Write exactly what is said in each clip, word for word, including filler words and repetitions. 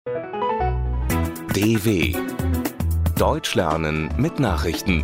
D W Deutsch lernen mit Nachrichten.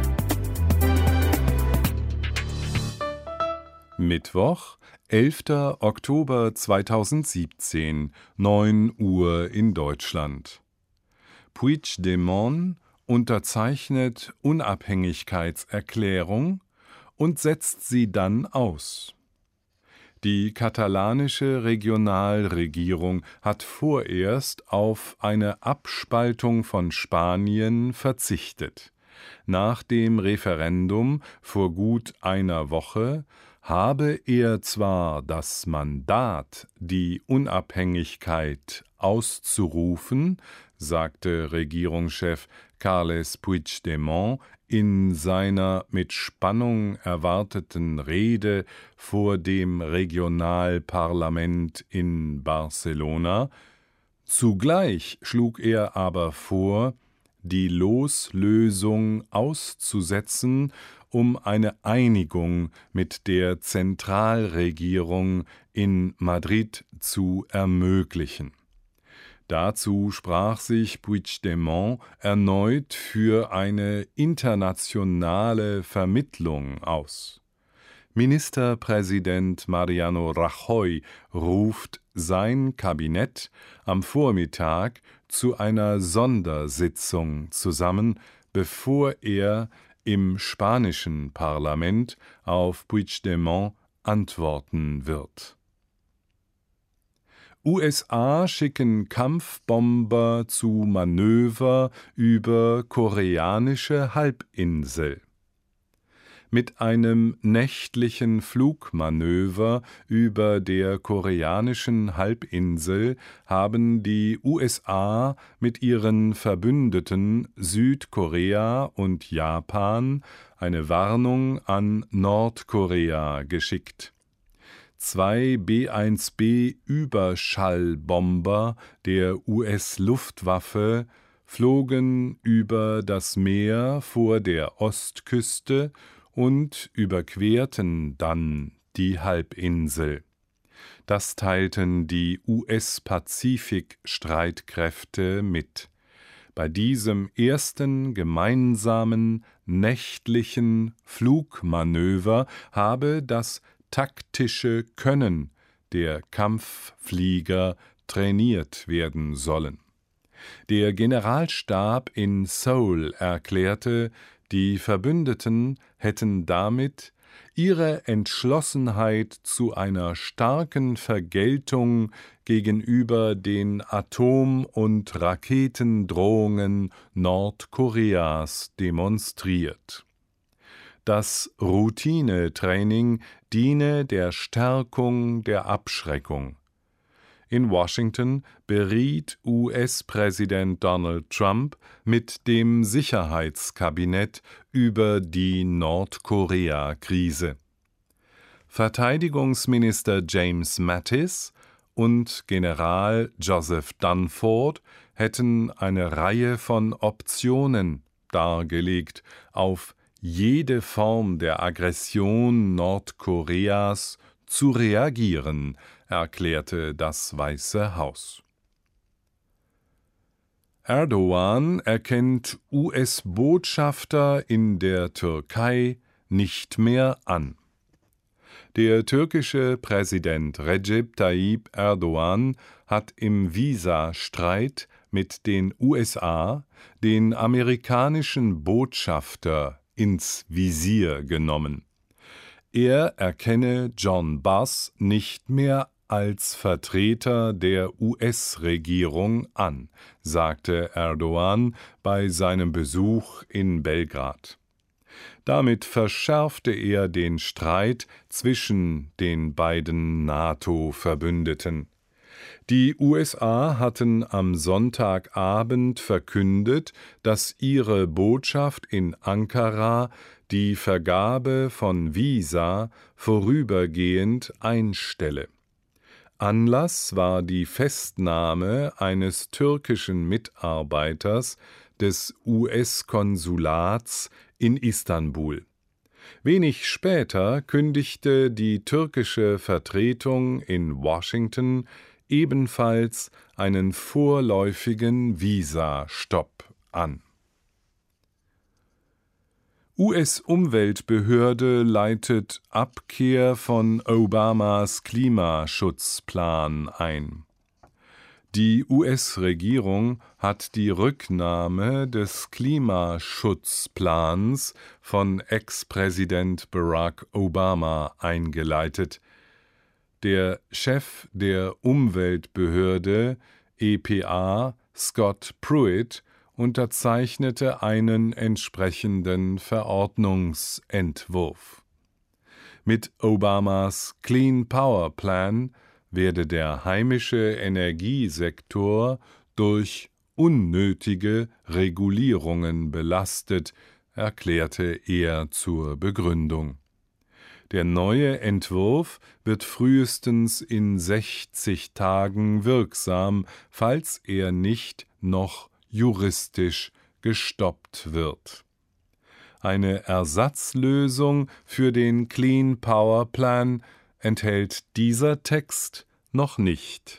Mittwoch, elfter Oktober zweitausendsiebzehn, neun Uhr in Deutschland. Puigdemont unterzeichnet Unabhängigkeitserklärung und setzt sie dann aus. Die katalanische Regionalregierung hat vorerst auf eine Abspaltung von Spanien verzichtet. Nach dem Referendum vor gut einer Woche habe er zwar das Mandat, die Unabhängigkeit auszurufen, sagte Regierungschef Carles Puigdemont in seiner mit Spannung erwarteten Rede vor dem Regionalparlament in Barcelona. Zugleich schlug er aber vor, die Loslösung auszusetzen, um eine Einigung mit der Zentralregierung in Madrid zu ermöglichen. Dazu sprach sich Puigdemont erneut für eine internationale Vermittlung aus. Ministerpräsident Mariano Rajoy ruft sein Kabinett am Vormittag zu einer Sondersitzung zusammen, bevor er im spanischen Parlament auf Puigdemont antworten wird. U S A schicken Kampfbomber zu Manöver über koreanische Halbinsel. Mit einem nächtlichen Flugmanöver über der koreanischen Halbinsel haben die U S A mit ihren Verbündeten Südkorea und Japan eine Warnung an Nordkorea geschickt. Zwei B eins B-Überschallbomber der U S-Luftwaffe flogen über das Meer vor der Ostküste und überquerten dann die Halbinsel. Das teilten die U S-Pazifik-Streitkräfte mit. Bei diesem ersten gemeinsamen nächtlichen Flugmanöver habe das taktische Können der Kampfflieger trainiert werden sollen. Der Generalstab in Seoul erklärte, die Verbündeten hätten damit ihre Entschlossenheit zu einer starken Vergeltung gegenüber den Atom- und Raketendrohungen Nordkoreas demonstriert. Das Routinetraining diene der Stärkung der Abschreckung. In Washington beriet U S-Präsident Donald Trump mit dem Sicherheitskabinett über die Nordkorea-Krise. Verteidigungsminister James Mattis und General Joseph Dunford hätten eine Reihe von Optionen dargelegt, auf jede Form der Aggression Nordkoreas zu reagieren, erklärte das Weiße Haus. Erdogan erkennt U S-Botschafter in der Türkei nicht mehr an. Der türkische Präsident Recep Tayyip Erdogan hat im Visastreit mit den U S A den amerikanischen Botschafter ins Visier genommen. Er erkenne John Bass nicht mehr als Vertreter der U S-Regierung an, sagte Erdogan bei seinem Besuch in Belgrad. Damit verschärfte er den Streit zwischen den beiden NATO-Verbündeten. Die U S A hatten am Sonntagabend verkündet, dass ihre Botschaft in Ankara die Vergabe von Visa vorübergehend einstelle. Anlass war die Festnahme eines türkischen Mitarbeiters des U S-Konsulats in Istanbul. Wenig später kündigte die türkische Vertretung in Washington ebenfalls einen vorläufigen Visastopp an. U S-Umweltbehörde leitet Abkehr von Obamas Klimaschutzplan ein. Die U S-Regierung hat die Rücknahme des Klimaschutzplans von Ex-Präsident Barack Obama eingeleitet. Der Chef der Umweltbehörde E P A, Scott Pruitt, unterzeichnete einen entsprechenden Verordnungsentwurf. Mit Obamas Clean Power Plan werde der heimische Energiesektor durch unnötige Regulierungen belastet, erklärte er zur Begründung. Der neue Entwurf wird frühestens in sechzig Tagen wirksam, falls er nicht noch juristisch gestoppt wird. Eine Ersatzlösung für den Clean Power Plan enthält dieser Text noch nicht.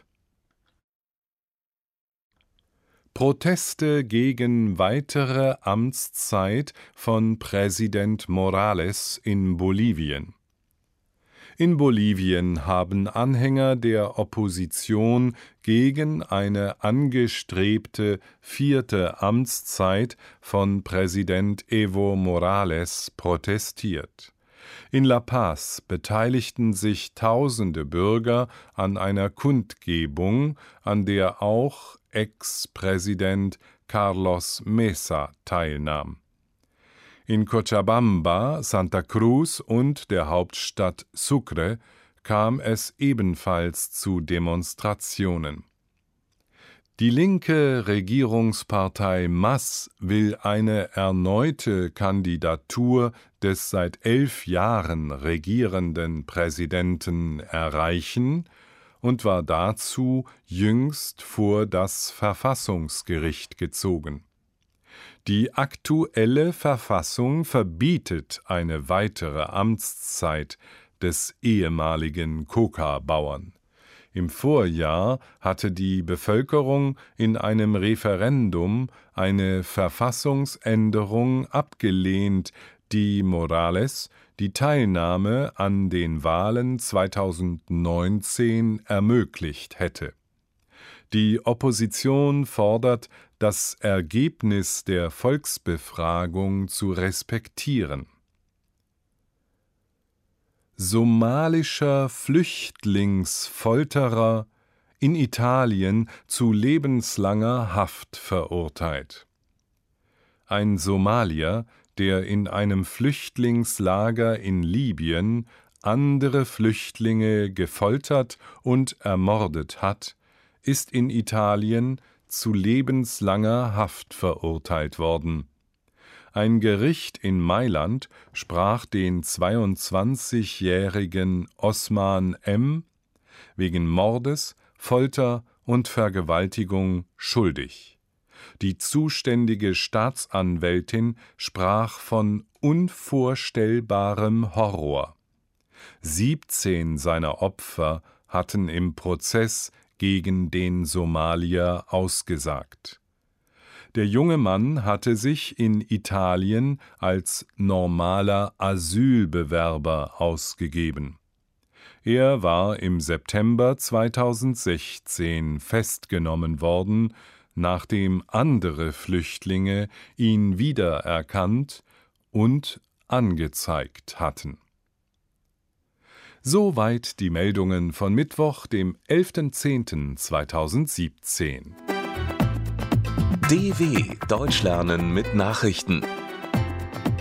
Proteste gegen weitere Amtszeit von Präsident Morales in Bolivien. In Bolivien haben Anhänger der Opposition gegen eine angestrebte vierte Amtszeit von Präsident Evo Morales protestiert. In La Paz beteiligten sich tausende Bürger an einer Kundgebung, an der auch Ex-Präsident Carlos Mesa teilnahm. In Cochabamba, Santa Cruz und der Hauptstadt Sucre kam es ebenfalls zu Demonstrationen. Die linke Regierungspartei M A S will eine erneute Kandidatur des seit elf Jahren regierenden Präsidenten erreichen und war dazu jüngst vor das Verfassungsgericht gezogen. Die aktuelle Verfassung verbietet eine weitere Amtszeit des ehemaligen Coca-Bauern. Im Vorjahr hatte die Bevölkerung in einem Referendum eine Verfassungsänderung abgelehnt, die Morales die Teilnahme an den Wahlen zweitausendneunzehn ermöglicht hätte. Die Opposition fordert, das Ergebnis der Volksbefragung zu respektieren. Somalischer Flüchtlingsfolterer in Italien zu lebenslanger Haft verurteilt. Ein Somalier, der in einem Flüchtlingslager in Libyen andere Flüchtlinge gefoltert und ermordet hat, ist in Italien zu lebenslanger Haft verurteilt worden. Ein Gericht in Mailand sprach den zweiundzwanzigjährigen Osman M. wegen Mordes, Folter und Vergewaltigung schuldig. Die zuständige Staatsanwältin sprach von unvorstellbarem Horror. siebzehn seiner Opfer hatten im Prozess gegen den Somalier ausgesagt. Der junge Mann hatte sich in Italien als normaler Asylbewerber ausgegeben. Er war im September zweitausendsechzehn festgenommen worden, nachdem andere Flüchtlinge ihn wiedererkannt und angezeigt hatten. Soweit die Meldungen von Mittwoch, dem elften zehnten zweitausendsiebzehn. D W Deutsch lernen mit Nachrichten.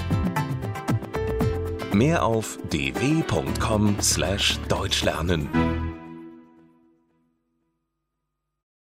Mehr auf d w punkt com slash deutschlernen.